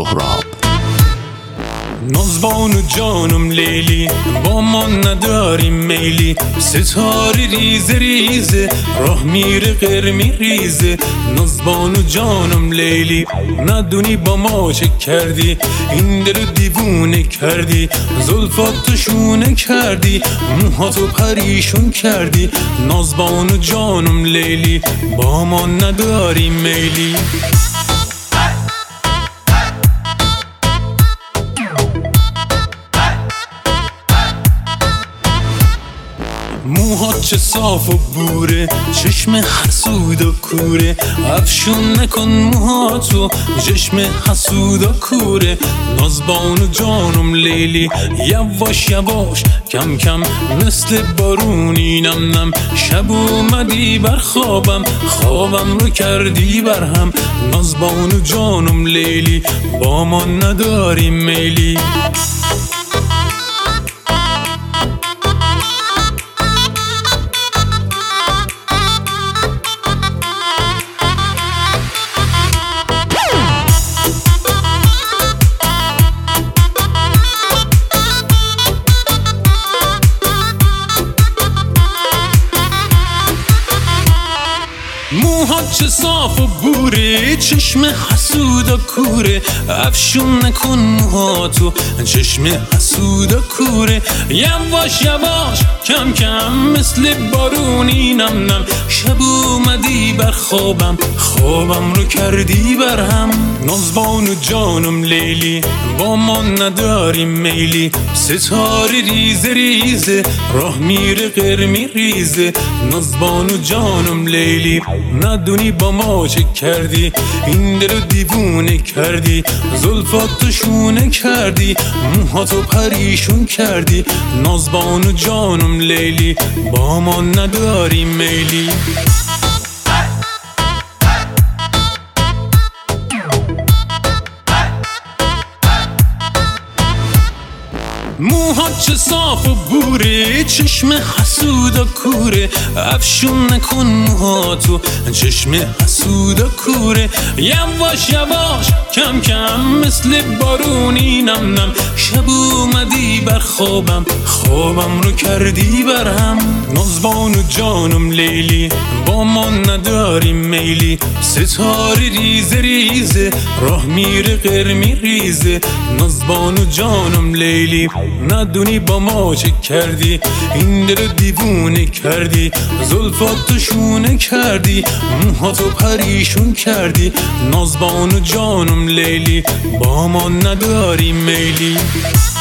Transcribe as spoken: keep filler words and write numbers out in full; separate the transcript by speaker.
Speaker 1: سهراب.
Speaker 2: نازبانو جانم لیلی، با ما نداریم میلی، ستاره ریز ریزه راه میره قرمی ریزه. نازبانو جانم لیلی، ندونی با ما چه کردی، این دل دیوونه کردی، زلفاتو شونه کردی، موهاتو پریشون کردی. نازبانو جانم لیلی، با ما نداریم میلی. موهات چه صاف و بوره، چشم حسود و کوره، افشون نکن موهاتو، چشم حسود و کوره. نازبانو جانم لیلی، یواش یواش کم کم مثل بارونی نم نم. شب اومدی بر خوابم، خوابم رو کردی برهم. نازبانو جانم لیلی، با ما نداریم میلی. موهات چه صاف و بوره، چشم حسود و کوره، افشون نکن موهاتو، چشم حسود و کوره. یواش یواش کم کم مثل بارونی نم نم. شب اومدی بر خوابم، خوابم رو کردی برهم. نازبانو جانم لیلی، با ما نداریم میلی، ستاره ریز ریزه راه میره قرمی ریزه. نازبانو جانم لیلی، ندونی با ما چه کردی، این دل دیوونه کردی، زلفاتو شونه کردی، موهاتو پریشون کردی. نازبانو جانم لیلی، با ما نداریم میلی. موهات چه صاف و بوره، چشم حسود و کوره، افشون نکن موهاتو، چشم حسود و کوره. یواش یواش کم کم مثل بارونی نم نم. شب اومدی بر خوابم، خوابم رو کردی برهم. نازبانو جانم لیلی، با ما نداریم میلی، ستاره ریز ریزه راه میره قرمی ریزه. نازبانو جانم لیلی، ندونی با ما چه کردی، این دل دیوونه کردی، زلفاتو شونه کردی، موهاتو پریشون کردی. نازبانو جانم لیلی، با ما نداریم میلی.